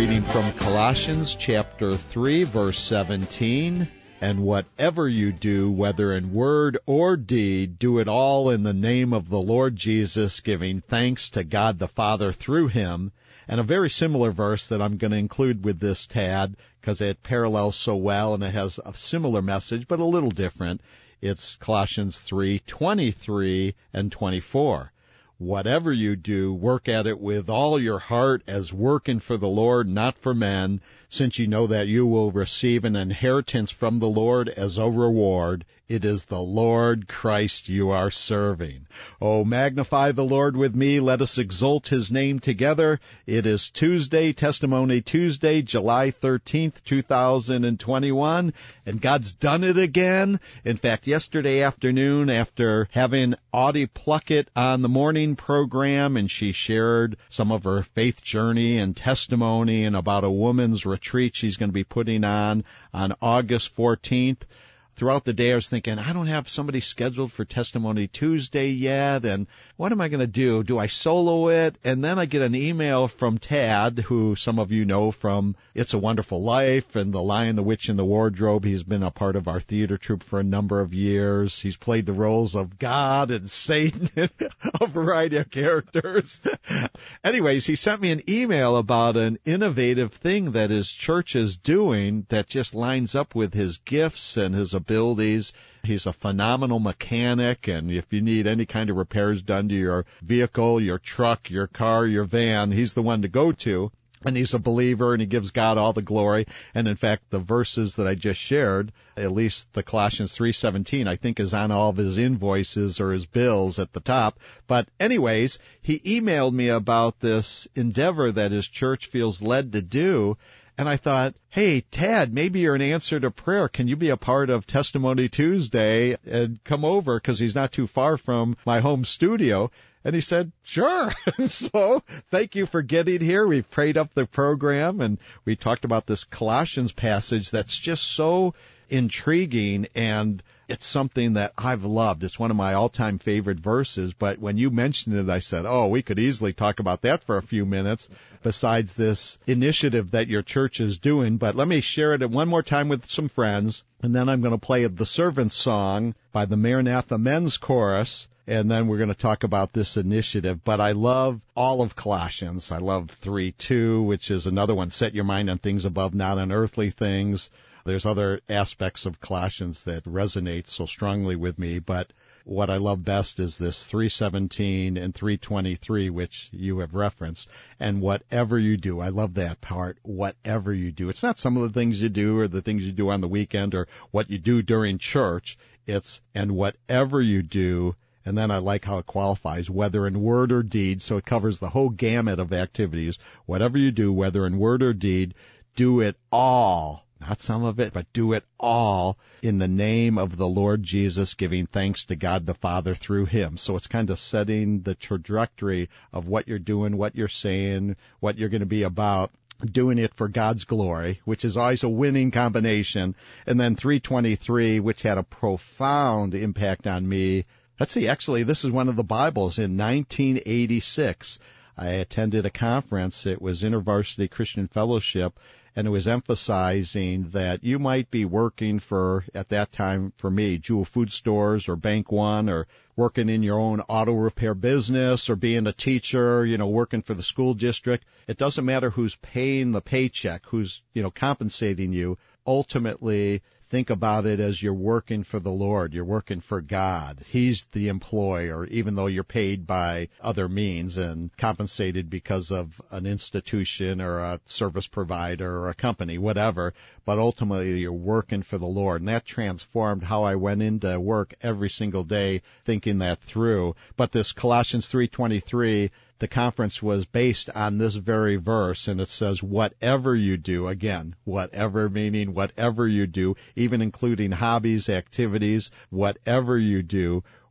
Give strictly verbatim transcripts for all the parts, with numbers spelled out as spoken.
reading from Colossians chapter three, verse seventeen. And whatever you do, whether in word or deed, do it all in the name of the Lord Jesus, giving thanks to God the Father through him. And a very similar verse that I'm going to include with this, Tad, because it parallels so well and it has a similar message, but a little different. It's Colossians three twenty-three and twenty-four. Whatever you do, work at it with all your heart as working for the Lord, not for men, since you know that you will receive an inheritance from the Lord as a reward. It is the Lord Christ you are serving. Oh, magnify the Lord with me. Let us exalt his name together. It is Tuesday, Testimony Tuesday, July thirteenth, two thousand twenty-one, and God's done it again. In fact, yesterday afternoon, after having Audie Pluckett on the morning program, and she shared some of her faith journey and testimony and about a woman's retreat she's going to be putting on on August fourteenth. Throughout the day, I was thinking, I don't have somebody scheduled for Testimony Tuesday yet, and what am I going to do? Do I solo it? And then I get an email from Tad, who some of you know from It's a Wonderful Life and The Lion, the Witch, and the Wardrobe. He's been a part of our theater troupe for a number of years. He's played the roles of God and Satan and a variety of characters. Anyways, he sent me an email about an innovative thing that his church is doing that just lines up with his gifts and his abilities. abilities. He's a phenomenal mechanic, and if you need any kind of repairs done to your vehicle, your truck, your car, your van, he's the one to go to. And he's a believer, and he gives God all the glory. And in fact, the verses that I just shared, at least the Colossians three seventeen, I think is on all of his invoices or his bills at the top. But anyways, he emailed me about this endeavor that his church feels led to do. And I thought, hey, Tad, maybe you're an answer to prayer. Can you be a part of Testimony Tuesday and come over? Because he's not too far from my home studio. And he said, sure. So thank you for getting here. We prayed up the program, and we talked about this Colossians passage that's just so intriguing, and it's something that I've loved. It's one of my all-time favorite verses, but when you mentioned it, I said, oh, we could easily talk about that for a few minutes besides this initiative that your church is doing. But let me share it one more time with some friends, and then I'm going to play the Servant's Song by the Maranatha Men's Chorus, and then we're going to talk about this initiative. But I love all of Colossians. I love three two, which is another one, set your mind on things above, not on earthly things. There's other aspects of Colossians that resonate so strongly with me, but what I love best is this three seventeen and three twenty-three, which you have referenced. And whatever you do, I love that part, whatever you do. It's not some of the things you do or the things you do on the weekend or what you do during church. It's, and whatever you do. And then I like how it qualifies, whether in word or deed, so it covers the whole gamut of activities. Whatever you do, whether in word or deed, do it all, not some of it, but do it all in the name of the Lord Jesus, giving thanks to God the Father through him. So it's kind of setting the trajectory of what you're doing, what you're saying, what you're going to be about, doing it for God's glory, which is always a winning combination. And then three twenty-three, which had a profound impact on me. Let's see, actually, this is one of the Bibles. In nineteen eighty-six, I attended a conference. It was InterVarsity Christian Fellowship, and it was emphasizing that you might be working for, at that time for me, Jewel Food Stores or Bank One, or working in your own auto repair business, or being a teacher, you know, working for the school district. It doesn't matter who's paying the paycheck, who's, you know, compensating you. Ultimately, think about it as you're working for the Lord. You're working for God. He's the employer, even though you're paid by other means and compensated because of an institution or a service provider or a company, whatever. But ultimately, you're working for the Lord. And that transformed how I went into work every single day, thinking that through. But this Colossians three twenty-three, the conference was based on this very verse, and it says, whatever you do, again, whatever meaning whatever you do, even including hobbies, activities, whatever you do,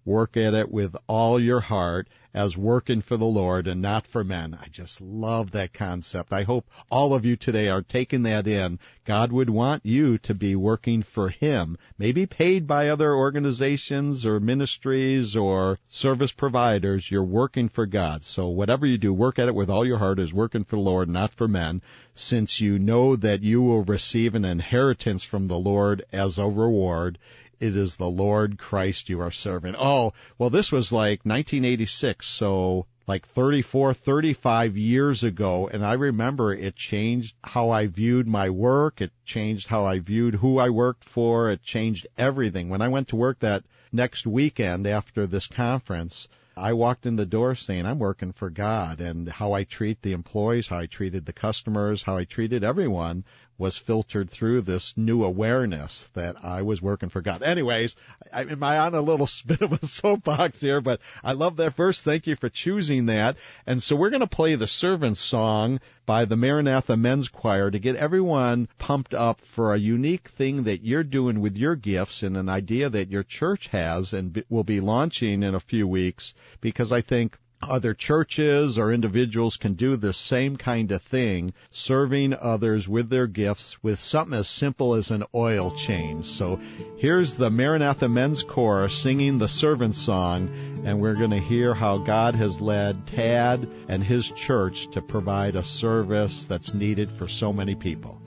work at it with all your heart as working for the Lord and not for men. I just love that concept. I hope all of you today are taking that in. God would want you to be working for Him, maybe paid by other organizations or ministries or service providers. You're working for God. So whatever you do, work at it with all your heart as working for the Lord, not for men, since you know that you will receive an inheritance from the Lord as a reward. It is the Lord Christ you are serving. Oh, well, this was like nineteen eighty-six, so like thirty-four, thirty-five years ago, and I remember it changed how I viewed my work. It changed how I viewed who I worked for. It changed everything. When I went to work that next weekend after this conference, I walked in the door saying, I'm working for God, and how I treat the employees, how I treated the customers, how I treated everyone was filtered through this new awareness that I was working for God. Anyways, I, am I on a little bit of a soapbox here, but I love that verse. Thank you for choosing that. And so we're going to play the Servant Song by the Maranatha Men's Choir to get everyone pumped up for a unique thing that you're doing with your gifts and an idea that your church has and will be launching in a few weeks, because I think other churches or individuals can do the same kind of thing, serving others with their gifts with something as simple as an oil change. So here's the Maranatha Men's Chorus singing the Servant Song, and we're going to hear how God has led Tad and his church to provide a service that's needed for so many people.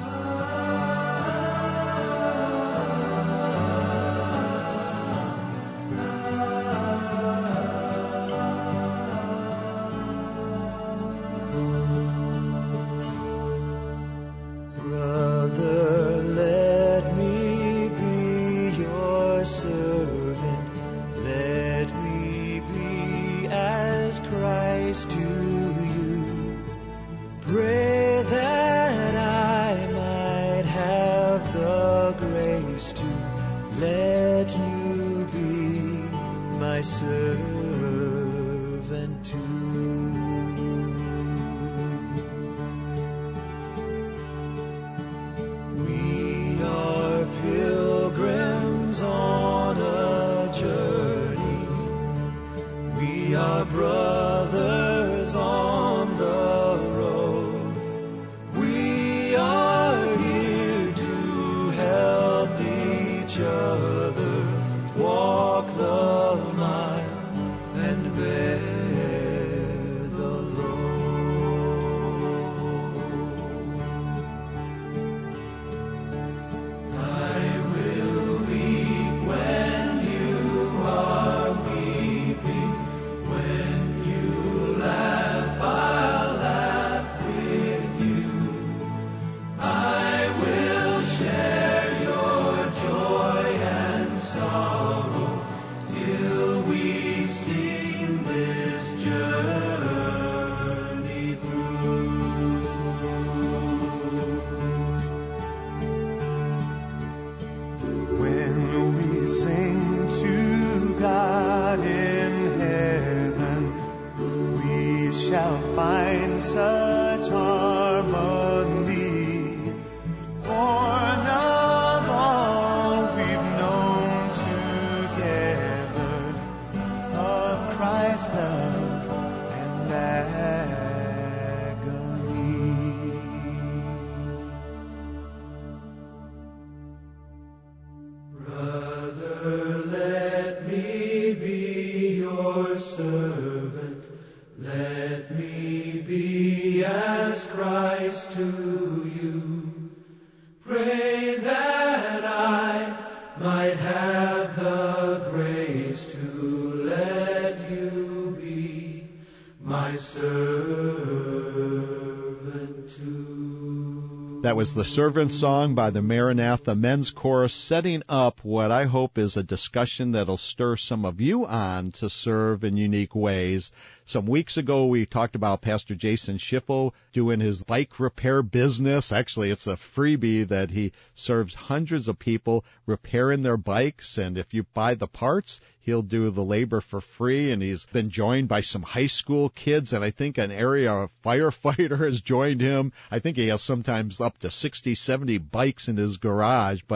That was the Servant Song by the Maranatha Men's Chorus, setting up what I hope is a discussion that'll stir some of you on to serve in unique ways. Some weeks ago, we talked about Pastor Jason Schiffel doing his bike repair business. Actually, it's a freebie that he serves hundreds of people repairing their bikes, and if you buy the parts, he'll do the labor for free, and he's been joined by some high school kids, and I think an area firefighter has joined him. I think he has sometimes up to sixty, seventy bikes in his garage, but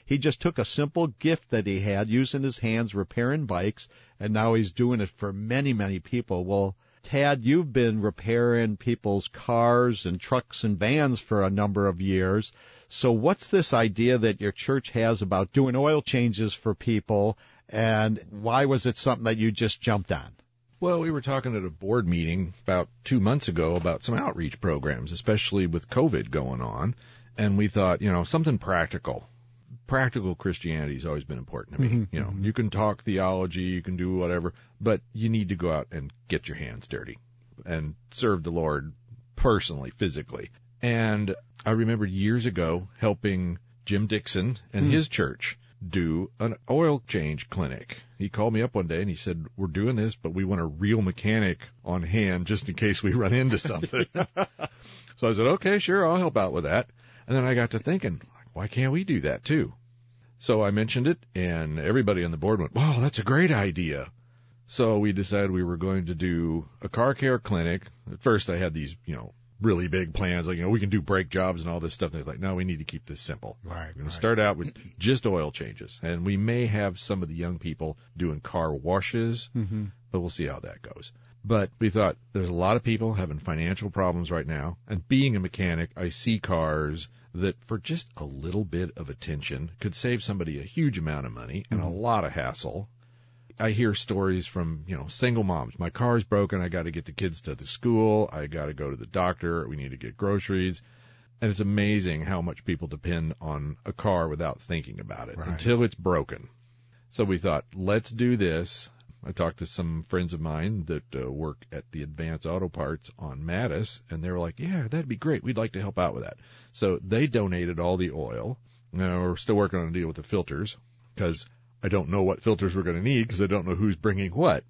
he just took a simple gift that he had, using his hands, repairing bikes, and now he's doing it for many, many people. Well, Tad, you've been repairing people's cars and trucks and vans for a number of years. So what's this idea that your church has about doing oil changes for people, and why was it something that you just jumped on? Well, we were talking at a board meeting about two months ago about some outreach programs, especially with COVID going on, and we thought, you know, something practical. Practical Christianity has always been important to me. Mm-hmm. You know, you can talk theology, you can do whatever, but you need to go out and get your hands dirty and serve the Lord personally, physically. And I remember years ago helping Jim Dixon and mm. his church do an oil change clinic. He called me up one day and he said, we're doing this, but we want a real mechanic on hand just in case we run into something. So I said, okay, sure, I'll help out with that. And then I got to thinking, why can't we do that too? So I mentioned it, and everybody on the board went, wow, that's a great idea. So we decided we were going to do a car care clinic. At first I had these, you know, really big plans, like, you know, we can do brake jobs and all this stuff. And they're like, no, we need to keep this simple. Right, we're going right. to start out with just oil changes. And we may have some of the young people doing car washes, mm-hmm. but we'll see how that goes. But we thought there's a lot of people having financial problems right now. And being a mechanic, I see cars that for just a little bit of attention could save somebody a huge amount of money and mm-hmm. a lot of hassle. I hear stories from, you know, single moms. My car's broken. I got to get the kids to the school. I got to go to the doctor. We need to get groceries. And it's amazing how much people depend on a car without thinking about it right. until it's broken. So we thought, let's do this. I talked to some friends of mine that uh, work at the Advance Auto Parts on Mattis, and they were like, yeah, that'd be great. We'd like to help out with that. So they donated all the oil. Now, we're still working on a deal with the filters because I don't know what filters we're going to need because I don't know who's bringing what.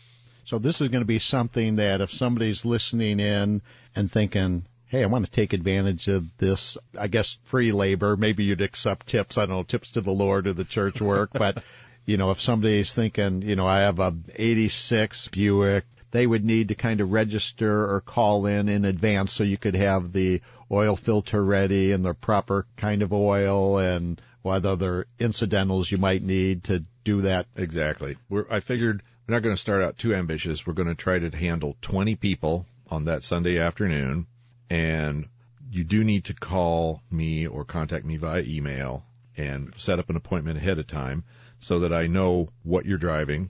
So this is going to be something that if somebody's listening in and thinking, hey, I want to take advantage of this, I guess, free labor, maybe you'd accept tips, I don't know, tips to the Lord or the church work, but, you know, if somebody's thinking, you know, I have a eighty-six Buick, they would need to kind of register or call in in advance so you could have the oil filter ready and the proper kind of oil and what other incidentals you might need to do that. Exactly. We're, I figured we're not going to start out too ambitious. We're going to try to handle twenty people on that Sunday afternoon, and you do need to call me or contact me via email and set up an appointment ahead of time so that I know what you're driving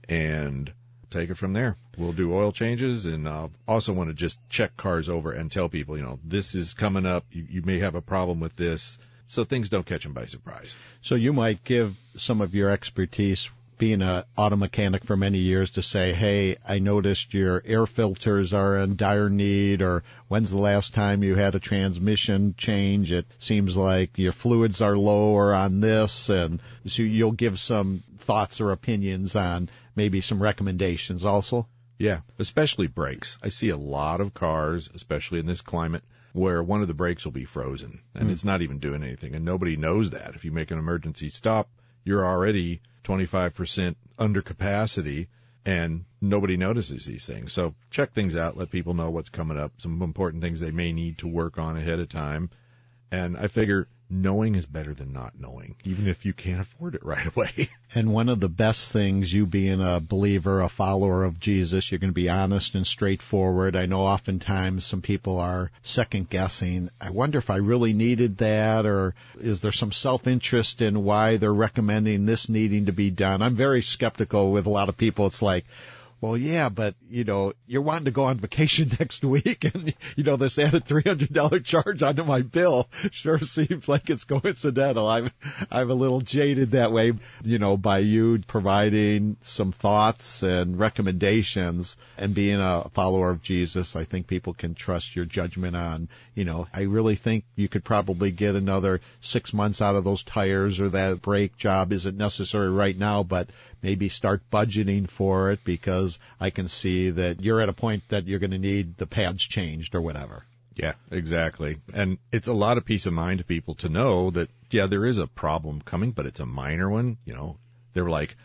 and take it from there. We'll do oil changes, and I also want to just check cars over and tell people, you know, this is coming up. You, you may have a problem with this. So things don't catch them by surprise. So you might give some of your expertise, being an auto mechanic for many years, to say, hey, I noticed your air filters are in dire need, or when's the last time you had a transmission change? It seems like your fluids are lower on this, and so you'll give some thoughts or opinions on maybe some recommendations also. Yeah, especially brakes. I see a lot of cars, especially in this climate, where one of the brakes will be frozen, and mm. it's not even doing anything, and nobody knows that. If you make an emergency stop, you're already twenty-five percent under capacity, and nobody notices these things. So check things out, let people know what's coming up, some important things they may need to work on ahead of time. And I figure knowing is better than not knowing, even if you can't afford it right away. And one of the best things, you being a believer, a follower of Jesus, you're going to be honest and straightforward. I know oftentimes some people are second-guessing. I wonder if I really needed that, or is there some self-interest in why they're recommending this needing to be done? I'm very skeptical with a lot of people. It's like, well, yeah, but, you know, you're wanting to go on vacation next week, and, you know, this added three hundred dollars charge onto my bill sure seems like it's coincidental. I'm, I'm a little jaded that way, you know, by you providing some thoughts and recommendations and being a follower of Jesus. I think people can trust your judgment on, you know, I really think you could probably get another six months out of those tires, or that brake job isn't necessary right now, but maybe start budgeting for it, because I can see that you're at a point that you're going to need the pads changed or whatever. Yeah, exactly. And it's a lot of peace of mind to people to know that, yeah, there is a problem coming, but it's a minor one. You know, they're like,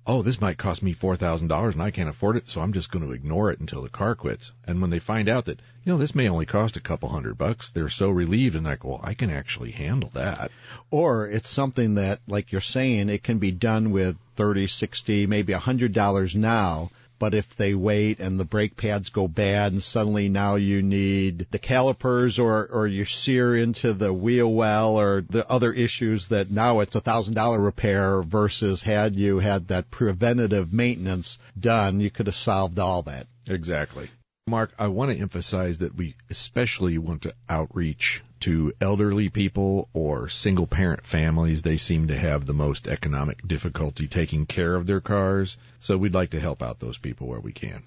oh, this might cost me four thousand dollars and I can't afford it, so I'm just going to ignore it until the car quits. And when they find out that, you know, this may only cost a couple hundred bucks, they're so relieved and like, well, I can actually handle that. Or it's something that, like you're saying, it can be done with thirty, sixty, maybe one hundred dollars now. But if they wait and the brake pads go bad and suddenly now you need the calipers or, or you sear into the wheel well or the other issues that now it's a one thousand dollars repair versus had you had that preventative maintenance done, you could have solved all that. Exactly. Mark, I want to emphasize that we especially want to outreach to elderly people or single-parent families. They seem to have the most economic difficulty taking care of their cars, so we'd like to help out those people where we can.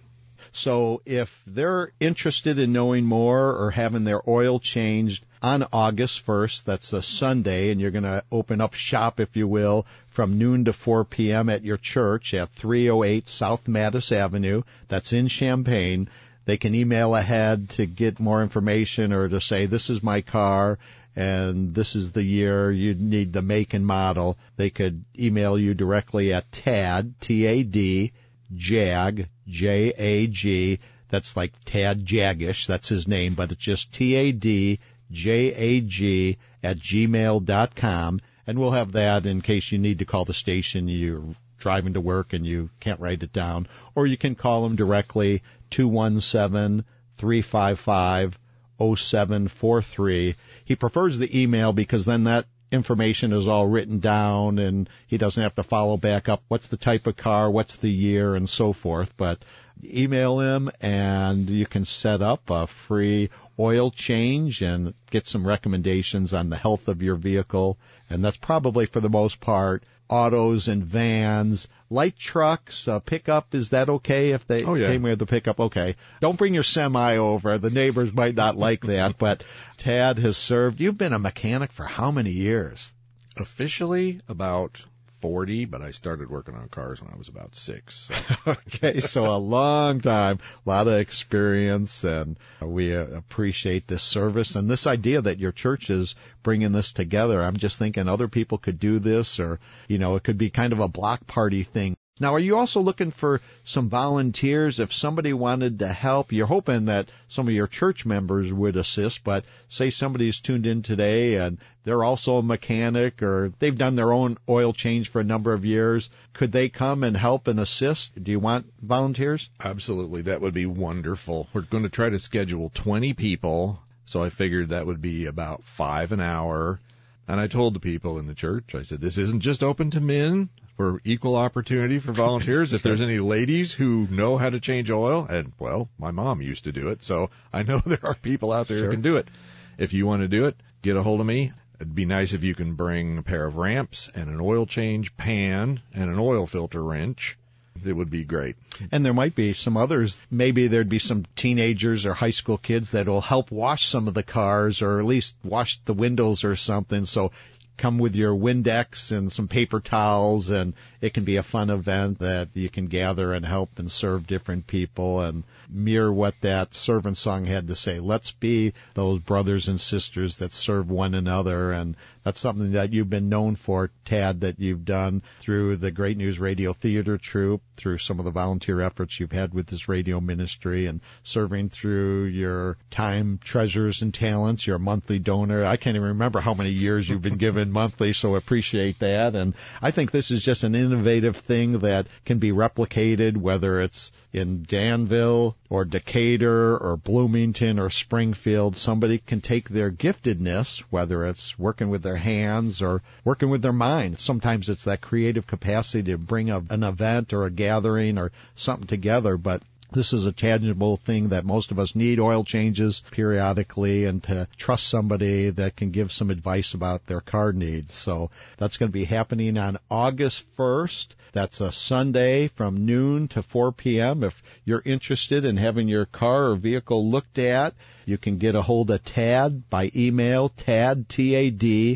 So if they're interested in knowing more or having their oil changed on August first, that's a Sunday, and you're going to open up shop, if you will, from noon to four p.m. at your church at three oh eight South Mattis Avenue. That's in Champaign. They can email ahead to get more information or to say, this is my car and this is the year, you need the make and model. They could email you directly at Tad, T A D, Jag, J A G. That's like Tad Jagish, that's his name, but it's just T A D, J A G at gmail dot com. And we'll have that in case you need to call the station. You're driving to work and you can't write it down. Or you can call them directly, two one seven, three five five, oh seven four three. He prefers the email because then that information is all written down and he doesn't have to follow back up what's the type of car, what's the year, and so forth. But email him and you can set up a free oil change and get some recommendations on the health of your vehicle. And that's probably, for the most part, autos and vans, light trucks, uh, pickup. Is that okay if they oh, yeah. came with the pickup? Okay. Don't bring your semi over. The neighbors might not like that. But Tad has served. You've been a mechanic for how many years? Officially about forty, but I started working on cars when I was about six. So. Okay, so a long time, a lot of experience, and we uh, appreciate this service and this idea that your church is bringing this together. I'm just thinking other people could do this, or, you know, it could be kind of a block party thing. Now, are you also looking for some volunteers? If somebody wanted to help, you're hoping that some of your church members would assist, but say somebody's tuned in today and they're also a mechanic or they've done their own oil change for a number of years. Could they come and help and assist? Do you want volunteers? Absolutely. That would be wonderful. We're going to try to schedule twenty people, so I figured that would be about five an hour. And I told the people in the church, I said, this isn't just open to men. For equal opportunity for volunteers. If there's any ladies who know how to change oil, and, well, my mom used to do it, so I know there are people out there Sure. who can do it. If you want to do it, get a hold of me. It'd be nice if you can bring a pair of ramps and an oil change pan and an oil filter wrench. It would be great. And there might be some others. Maybe there'd be some teenagers or high school kids that will help wash some of the cars or at least wash the windows or something. So come with your Windex and some paper towels, and it can be a fun event that you can gather and help and serve different people and mirror what that servant song had to say. Let's be those brothers and sisters that serve one another, and that's something that you've been known for, Tad, that you've done through the Great News Radio Theater Troupe, through some of the volunteer efforts you've had with this radio ministry, and serving through your time, treasures, and talents. You're a monthly donor. I can't even remember how many years you've been given monthly, so appreciate that. And I think this is just an innovative thing that can be replicated, whether it's in Danville or Decatur or Bloomington or Springfield. Somebody can take their giftedness, whether it's working with their hands or working with their mind. Sometimes it's that creative capacity to bring a, an event or a gathering or something together, but this is a tangible thing that most of us need, oil changes periodically, and to trust somebody that can give some advice about their car needs. So that's going to be happening on August first. That's a Sunday from noon to four p.m. If you're interested in having your car or vehicle looked at, you can get a hold of Tad by email, Tad, T A D,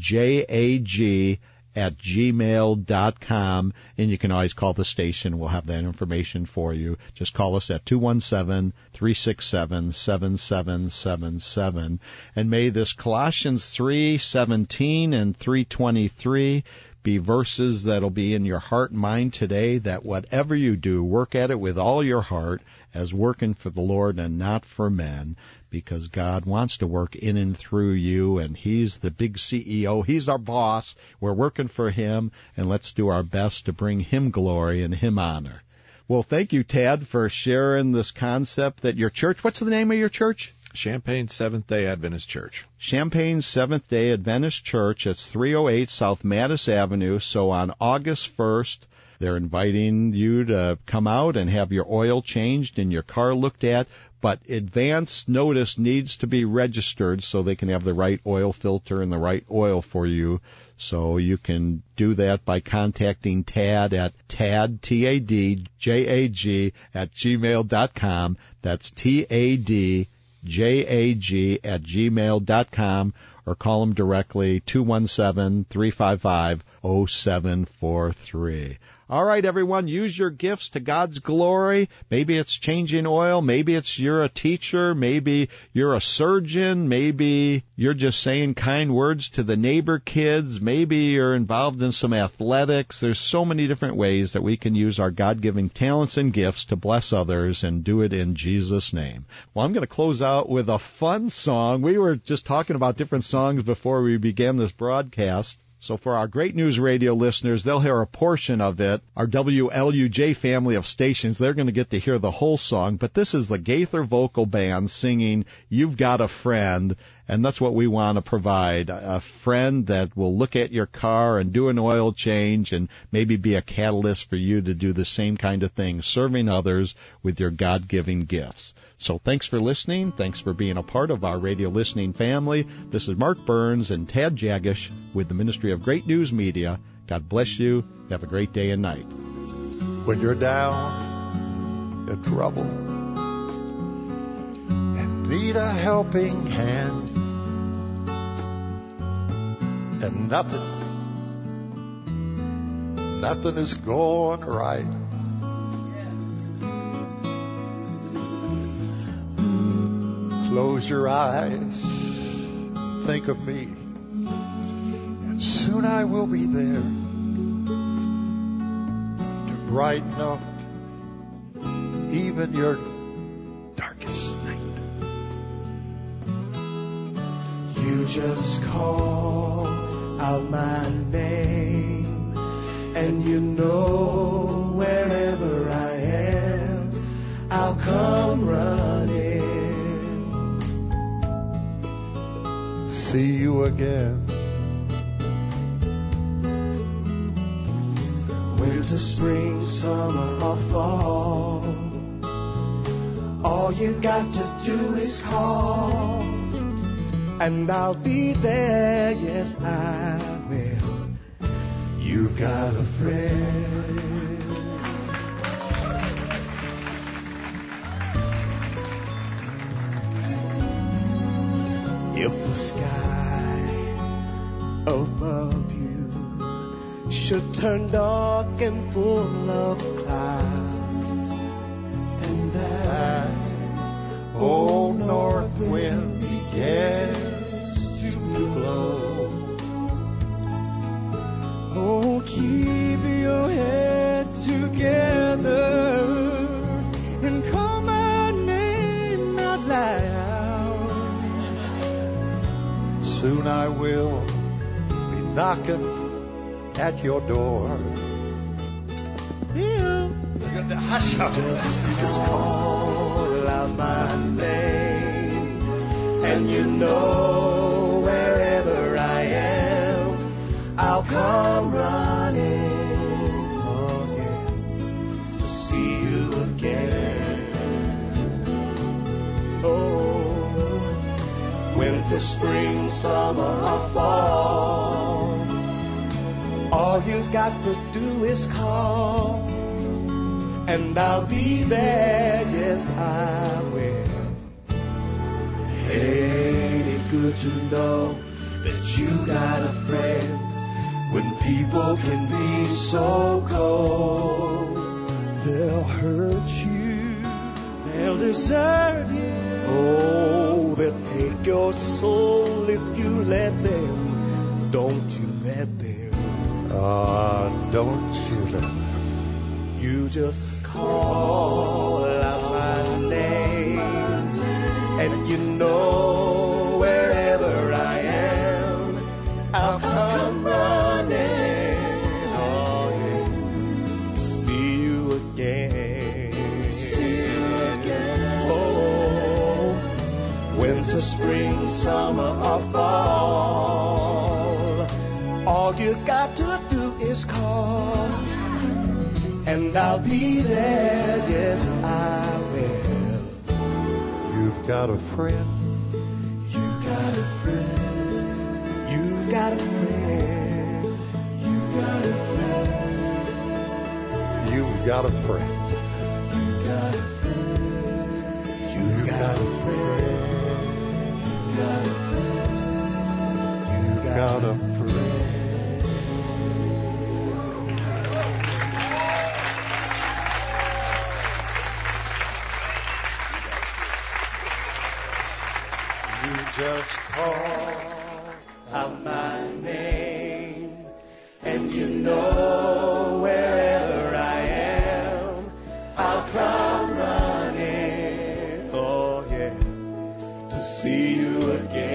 J A G, at gmail dot com, and you can always call the station. We'll have that information for you. Just call us at two one seven, three six seven, seven seven seven seven. And may this Colossians three seventeen and three twenty-three be verses that'll be in your heart and mind today, that whatever you do, work at it with all your heart as working for the Lord and not for men, because God wants to work in and through you, and He's the big C E O. He's our boss. We're working for Him, and let's do our best to bring Him glory and Him honor. Well, thank you, Tad, for sharing this concept that your church, what's the name of your church? Champaign Seventh-day Adventist Church. Champaign Seventh-day Adventist Church. It's three oh eight South Mattis Avenue. So on August first, they're inviting you to come out and have your oil changed and your car looked at. But advance notice needs to be registered so they can have the right oil filter and the right oil for you. So you can do that by contacting Tad at tad, T A D J A G, at gmail dot com. That's T A D J A G at gmail dot com, or call them directly, two one seven, three five five, oh seven four three. All right, everyone, use your gifts to God's glory. Maybe it's changing oil. Maybe it's you're a teacher. Maybe you're a surgeon. Maybe you're just saying kind words to the neighbor kids. Maybe you're involved in some athletics. There's so many different ways that we can use our God-given talents and gifts to bless others, and do it in Jesus' name. Well, I'm going to close out with a fun song. We were just talking about different songs before we began this broadcast. So for our Great News Radio listeners, they'll hear a portion of it. Our W L U J family of stations, they're going to get to hear the whole song. But this is the Gaither Vocal Band singing You've Got a Friend. And that's what we want to provide, a friend that will look at your car and do an oil change and maybe be a catalyst for you to do the same kind of thing, serving others with your God-given gifts. So thanks for listening. Thanks for being a part of our radio listening family. This is Mark Burns and Tad Jagish with the Ministry of Great News Media. God bless you. Have a great day and night. When you're down in trouble and need a helping hand, and nothing, nothing is going right, close your eyes, think of me, and soon I will be there to brighten up even your darkest night. You just call out my name, and you know wherever I am, I'll come running. See you again. Winter, spring, summer, or fall, all you got to do is call, and I'll be there, yes I will. You've got a friend. If the sky above you should turn dark and full of clouds, and that old north wind begins to blow, oh, keep your head together and call my name out loud. soon I will be knocking at your door. Yeah. Hush up. Just call out my name, and you know wherever I am, I'll come running again to see you again. Oh, winter, spring, summer, or fall, all you got to do is call, and I'll be there, yes I will. Ain't it good to know that you got a friend when people can be so cold? They'll hurt you, they'll desert you, oh, they'll take your soul if you let them. Don't you let them. Ah, don't you know? You just call out my name, and you know wherever I am, I'll come running, oh yeah, to see you again. See you again. Oh, winter, spring, summer, or fall, all you got to do is call, and I'll be there, yes I will. You've got a friend. You got a friend. You got a friend. You got a friend. You've got a friend. You got a friend. You got a friend. You got a friend. You Got a friend. You just call out my name, and you know wherever I am, I'll come running, oh yeah, to see you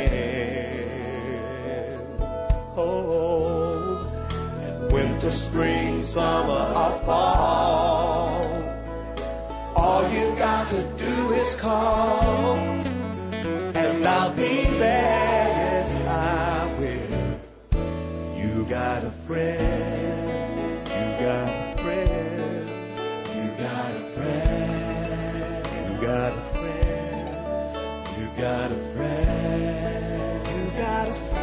again. Oh, winter, spring, summer, or fall, all you got to do is call, and I'll be there, yes I will. You got a friend, you got a friend, you got a friend, you got a friend, you got a friend, you got a friend.